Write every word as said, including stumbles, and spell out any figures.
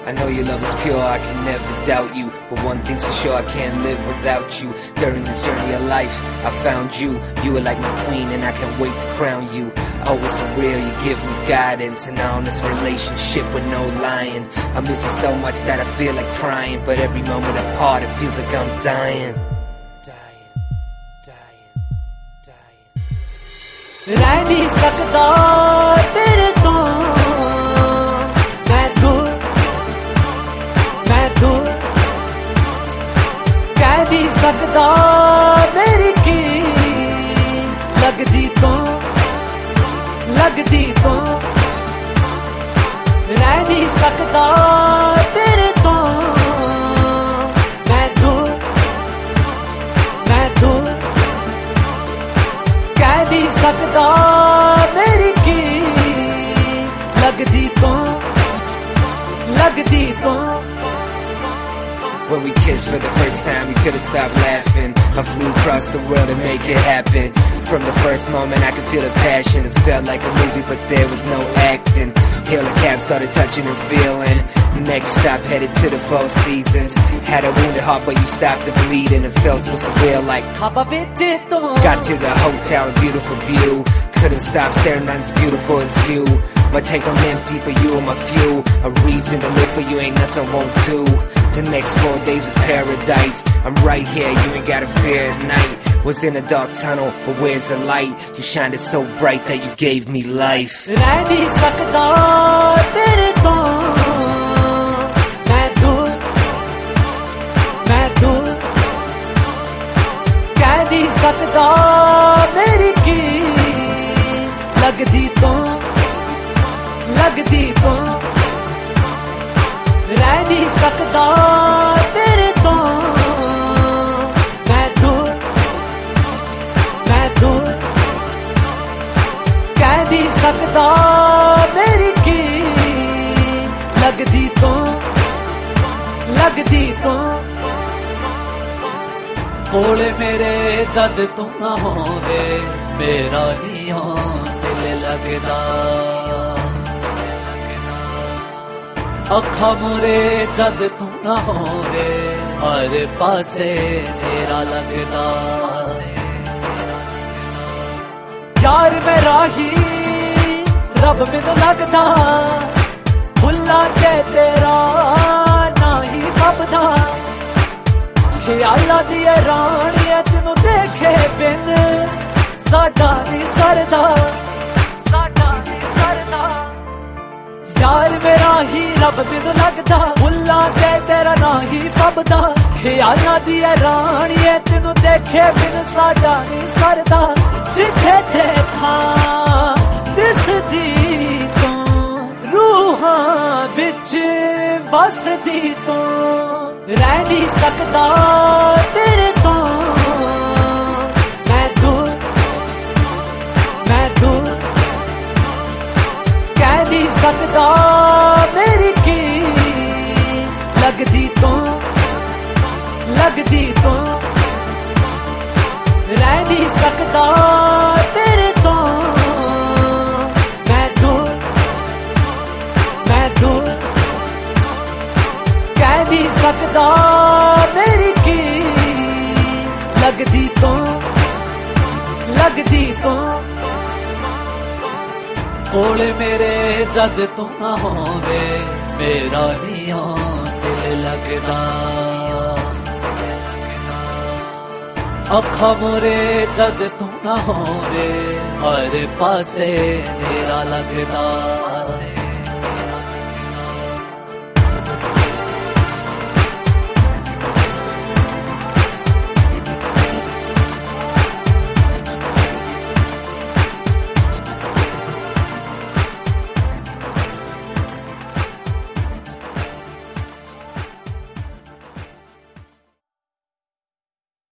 I know your love is pure, I can never doubt you. But one thing's for sure, I can't live without you. During this journey of life, I found you. You are like my queen and I can't wait to crown you. Oh, it's surreal, you give me guidance. And on this relationship with no lying, I miss you so much that I feel like crying. But every moment apart, it feels like I'm dying. Dying, dying, dying. रह नहीं सकता तेरे तो मैं दूर, मैं दूर कह नहीं सकता मेरी की लगदी तो, लगदी तो रह नहीं सकता तेरे तो मैं दूर, मैं दूर कह नहीं सकता मेरी की लगदी तो, लगदी तो. When we kissed for the first time, we couldn't stop laughing. I flew across the world to make it happen. From the first moment, I could feel the passion. It felt like a movie, but there was no acting. Hailed a cab, started touching and feeling. The next stop, headed to the Four Seasons. Had a wounded heart, but you stopped the bleeding. It felt so surreal, like got to the hotel, a beautiful view. Couldn't stop staring, not as beautiful as you. My tank I'm empty, but you are my fuel. A reason to live for you, ain't nothing I won't do. The next four days was paradise. I'm right here, you ain't gotta fear at night. Was in a dark tunnel, but where's the light? You shined it so bright that you gave me life. रह नहीं सकता तेरे तो मैं दूर, मैं दूर कह नहीं सकता मेरी की लगदी तो, लगदी तो रह नहीं सकता तेरे तो मैं दूर, मैं दूर कह नहीं सकता मेरी की लगदी तो, लगदी तो. कोले मेरे जद तू ना होवे मेरा नहीं हो दिल लगदा. अखा मुरे जद तू ना होवे हर पासे मेरा लगदा. यार मेरा ही रब मैनू लगदा भुला के तेरा ना ही फबदा. ख्याला दी रानिया तेनू देखे बिन साडा नी सरदा, साडा नी सरदा. यार मेरा ही रब मैनू लगदा भुला के तेरा ना ही फबदा. ख्याला दी रानिया तेनू देखे बिन साडा नी सरदा. जिथे देखा दिसदी तो रूहां विच बसदी तो रह नहीं सकता तेरे तो मैं दूर, मैं दूर कह नहीं सकता मेरी की लगदी तो, लगदी तो रह नहीं सकता तेरे तो मैं दूर, मैं दूर कह नहीं सकता मेरी की लगदी तो, लगदी तो. कोले मेरे जद तू ना होवे मेरा नहीं हो दिल लगदा. अखा मुरे जद तू ना होवे हर पासे मेरा लगदा.